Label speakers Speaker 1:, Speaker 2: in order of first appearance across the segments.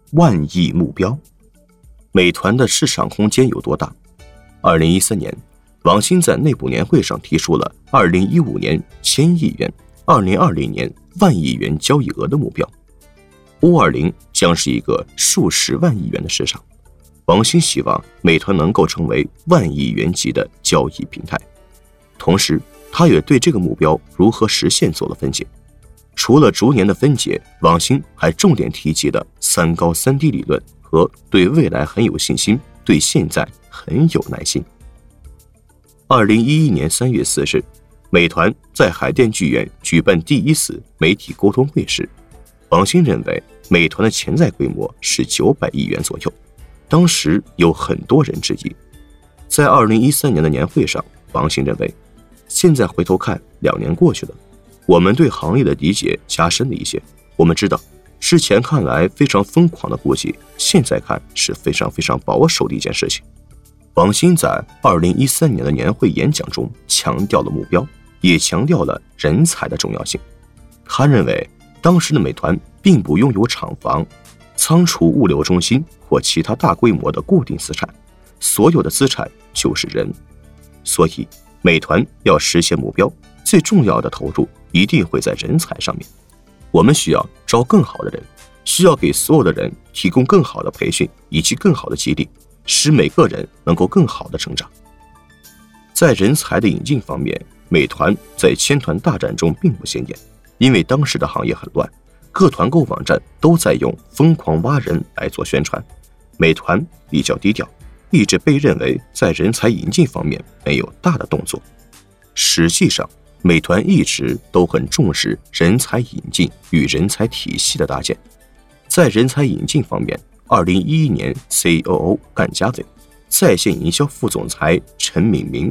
Speaker 1: 万亿目标。美团的市场空间有多大？2013年，王兴在内部年会上提出了2015年1000亿元、2020年万亿元交易额的目标。520将是一个数十万亿元的市场。王兴希望美团能够成为万亿元级的交易平台，同时他也对这个目标如何实现做了分解。除了逐年的分解，王兴还重点提及了3高3低理论和对未来很有信心，对现在很有耐心。2011年3月4日，美团在海淀剧院举办第一次媒体沟通会时，王兴认为美团的潜在规模是900亿元左右。当时有很多人质疑。在2013年的年会上，王兴认为，现在回头看，2年过去了，我们对行业的理解加深了一些。我们知道，之前看来非常疯狂的估计，现在看是非常保守的一件事情。王兴在2013年的年会演讲中强调了目标，也强调了人才的重要性。他认为，当时的美团并不拥有厂房、仓储物流中心或其他大规模的固定资产，所有的资产就是人。所以美团要实现目标，最重要的投入一定会在人才上面。我们需要招更好的人，需要给所有的人提供更好的培训以及更好的激励，使每个人能够更好的成长。在人才的引进方面，美团在千团大战中并不显眼，因为当时的行业很乱，各团购网站都在用疯狂挖人来做宣传，美团比较低调，一直被认为在人才引进方面没有大的动作。实际上，美团一直都很重视人才引进与人才体系的搭建。在人才引进方面，2011年 COO 干家伟，在线营销副总裁陈敏明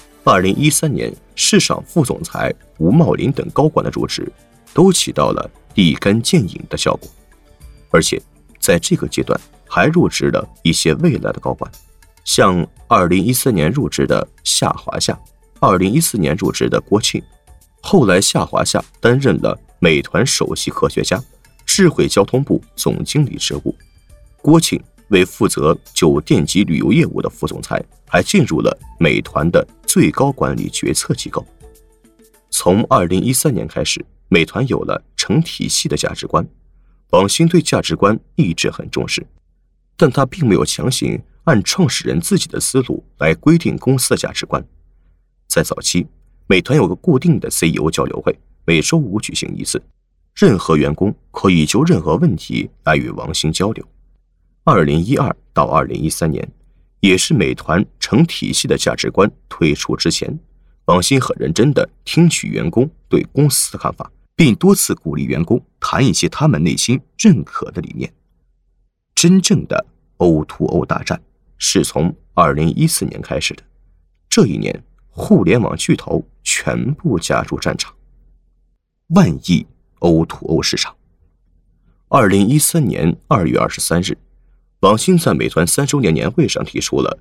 Speaker 1: ，2013年市场副总裁吴茂林等高管的入职，都起到了立竿见影的效果。而且在这个阶段还入职了一些未来的高管，像2013年入职的夏华夏，2014年入职的郭庆。后来夏华夏担任了美团首席科学家、智慧交通部总经理职务，郭庆为负责酒店及旅游业务的副总裁，还进入了美团的最高管理决策机构。从2013年开始，美团有了成体系的价值观。王兴对价值观一直很重视，但他并没有强行按创始人自己的思路来规定公司的价值观。在早期，美团有个固定的 CEO 交流会，每周5举行一次，任何员工可以就任何问题来与王兴交流。2012到2013年，也是美团成体系的价值观推出之前，王兴很认真地听取员工对公司的看法，并多次鼓励员工谈一些他们内心认可的理念。真正的 O2O 大战是从2014年开始的，这一年互联网巨头全部加入战场。万亿 O2O 市场。2013年2月23日，王兴在美团3周年年会上提出了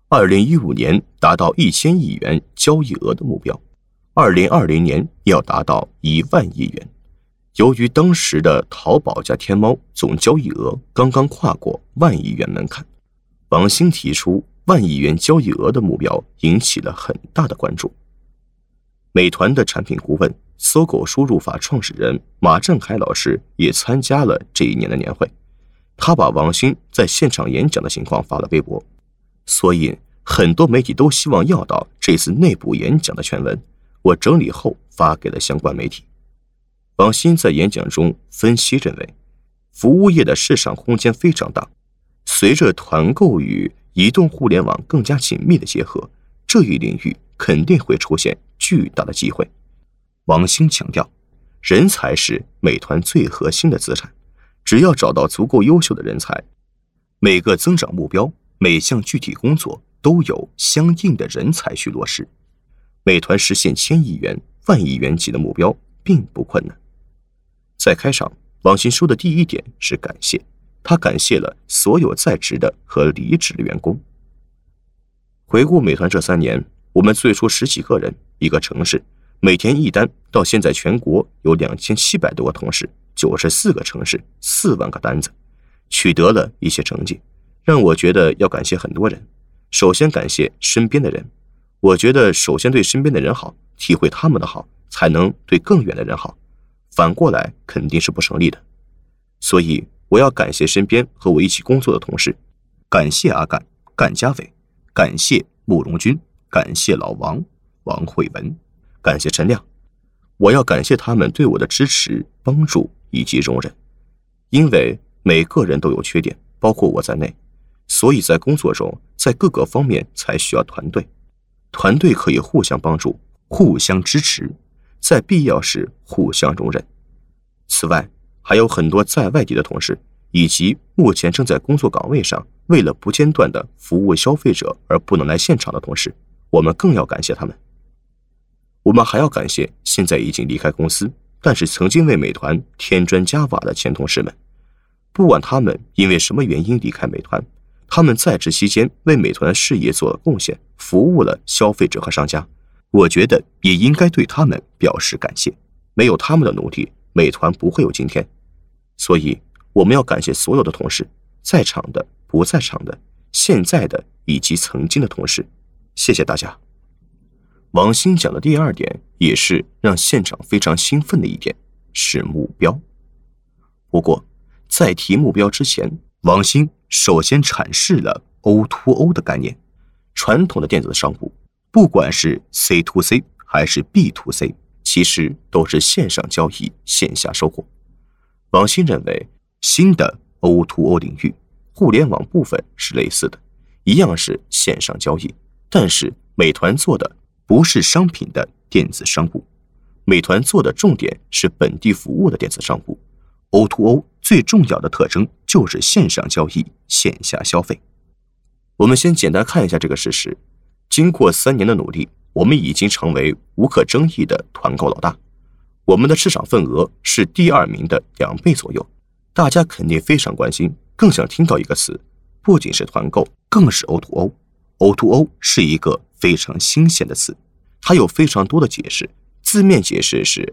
Speaker 1: 2015年达到1000亿元交易额的目标，2020年要达到1万亿元。由于当时的淘宝加天猫总交易额刚刚跨过万亿元门槛，王兴提出万亿元交易额的目标引起了很大的关注。美团的产品顾问、搜狗输入法创始人马振海老师也参加了这一年的年会，他把王兴在现场演讲的情况发了微博，所以很多媒体都希望要到这次内部演讲的全文，我整理后发给了相关媒体。王兴在演讲中分析认为，服务业的市场空间非常大，随着团购与移动互联网更加紧密的结合，这一领域肯定会出现巨大的机会。王兴强调，人才是美团最核心的资产，只要找到足够优秀的人才，每个增长目标、每项具体工作都有相应的人才去落实。美团实现1000亿元、万亿元级的目标并不困难。在开场，王兴说的第一点是感谢，他感谢了所有在职的和离职的员工。回顾美团这3年，我们最初10几个人，一个城市，每天一单，到现在全国有2700多个同事，94个城市，4万个单子， 取得了一些成绩，让我觉得要感谢很多人。首先感谢身边的人，我觉得首先对身边的人好，体会他们的好，才能对更远的人好，反过来肯定是不成立的。所以我要感谢身边和我一起工作的同事，感谢阿干、干家伟，感谢慕容军，感谢老王、王慧文，感谢陈亮。我要感谢他们对我的支持、帮助以及容忍，因为每个人都有缺点，包括我在内，所以在工作中，在各个方面才需要团队。团队可以互相帮助，互相支持，在必要时互相容忍。此外，还有很多在外地的同事，以及目前正在工作岗位上为了不间断的服务消费者而不能来现场的同事，我们更要感谢他们。我们还要感谢现在已经离开公司，但是曾经为美团添砖加瓦的前同事们。不管他们因为什么原因离开美团，他们在职期间为美团的事业做了贡献，服务了消费者和商家，我觉得也应该对他们表示感谢。没有他们的努力，美团不会有今天。所以我们要感谢所有的同事，在场的、不在场的、现在的以及曾经的同事，谢谢大家。王鑫讲的第二点，也是让现场非常兴奋的一点，是目标。不过在提目标之前，王鑫首先阐释了 O2O 的概念。传统的电子商务，不管是 C2C 还是 B2C， 其实都是线上交易，线下收获。王鑫认为，新的 O2O 领域，互联网部分是类似的，一样是线上交易，但是美团做的不是商品的电子商务，美团做的重点是本地服务的电子商务。O2O 最重要的特征就是线上交易，线下消费。我们先简单看一下这个事实。经过3年的努力，我们已经成为无可争议的团购老大。我们的市场份额是第2名的2倍左右。大家肯定非常关心，更想听到一个词，不仅是团购，更是 O2O。O2O 是一个非常新鲜的词，它有非常多的解释。字面解释是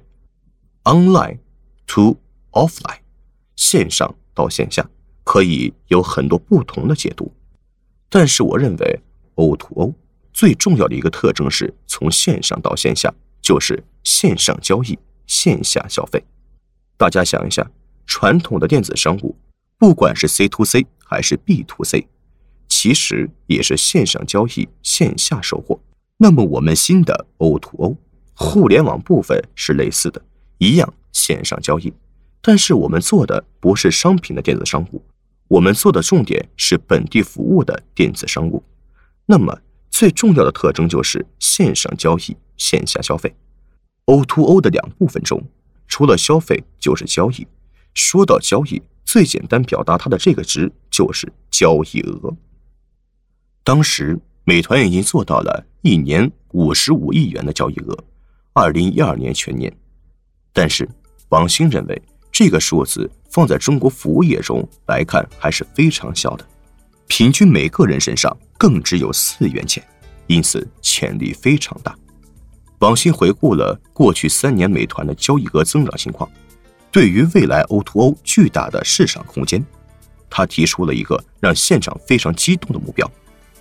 Speaker 1: online to offline， 线上到线下，可以有很多不同的解读。但是我认为 O2O 最重要的一个特征是从线上到线下，就是线上交易，线下消费。大家想一下，传统的电子商务，不管是 C2C 还是 B2C， 其实也是线上交易，线下收获。那么我们新的 O2O 互联网部分是类似的，一样线上交易，但是我们做的不是商品的电子商务，我们做的重点是本地服务的电子商务。那么最重要的特征就是线上交易，线下消费。O2O 的2部分中，除了消费就是交易。说到交易，最简单表达它的这个值就是交易额。当时美团已经做到了1年55亿元的交易额，2012年全年。但是王鑫认为，这个数字放在中国服务业中来看还是非常小的，平均每个人身上更只有4元钱，因此潜力非常大。王鑫回顾了过去3年美团的交易额增长情况，对于未来 O2O 巨大的市场空间，他提出了一个让现场非常激动的目标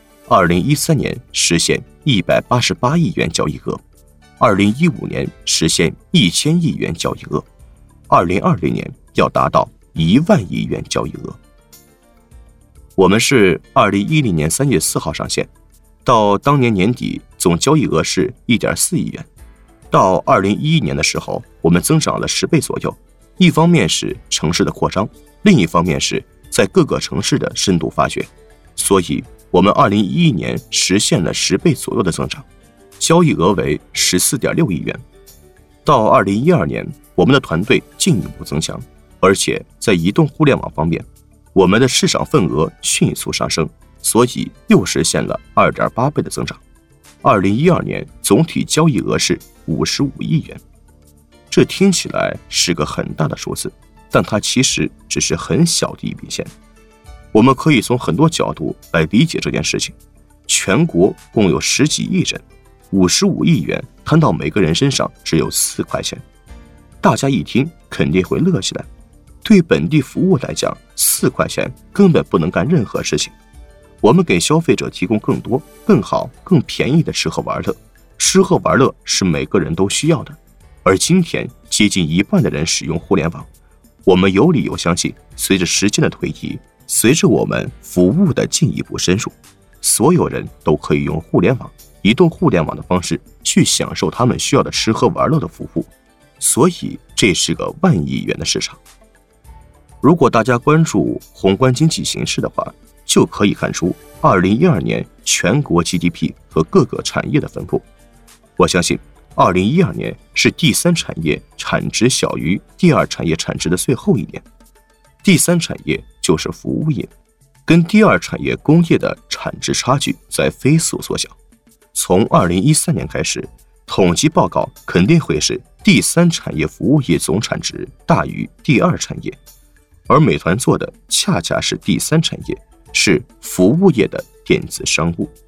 Speaker 1: ：2013年实现188亿元交易额，2015年实现1000亿元交易额，2020年要达到1万亿元交易额。我们是2010年3月4号上线，到当年年底总交易额是 1.4 亿元。到2011年的时候，我们增长了10倍左右。一方面是城市的扩张，另一方面是在各个城市的深度发掘，所以我们2011年实现了10倍左右的增长，交易额为 14.6 亿元。到2012年，我们的团队进一步增强，而且在移动互联网方面，我们的市场份额迅速上升，所以又实现了 2.8 倍的增长。2012年总体交易额是55亿元。这听起来是个很大的数字，但它其实只是很小的一笔钱。我们可以从很多角度来理解这件事情。全国共有10几亿人，55亿元摊到每个人身上只有4块钱，大家一听肯定会乐起来。 对本地服务来讲，4块钱根本不能干任何事情。我们给消费者提供更多、更好、更便宜的吃喝玩乐，吃喝玩乐是每个人都需要的。而今天接近1半的人使用互联网，我们有理由相信，随着时间的推移，随着我们服务的进一步深入，所有人都可以用互联网、移动互联网的方式去享受他们需要的吃喝玩乐的服务。所以这是个万亿元的市场。如果大家关注宏观经济形势的话，就可以看出2012年全国 GDP 和各个产业的分布。我相信2012年是第3产业产值小于第2产业产值的最后一年。第3产业就是服务业，跟第2产业工业的产值差距在飞速缩小。从2013年开始，统计报告肯定会是第3产业服务业总产值大于第2产业，而美团做的恰恰是第3产业，是服务业的电子商务。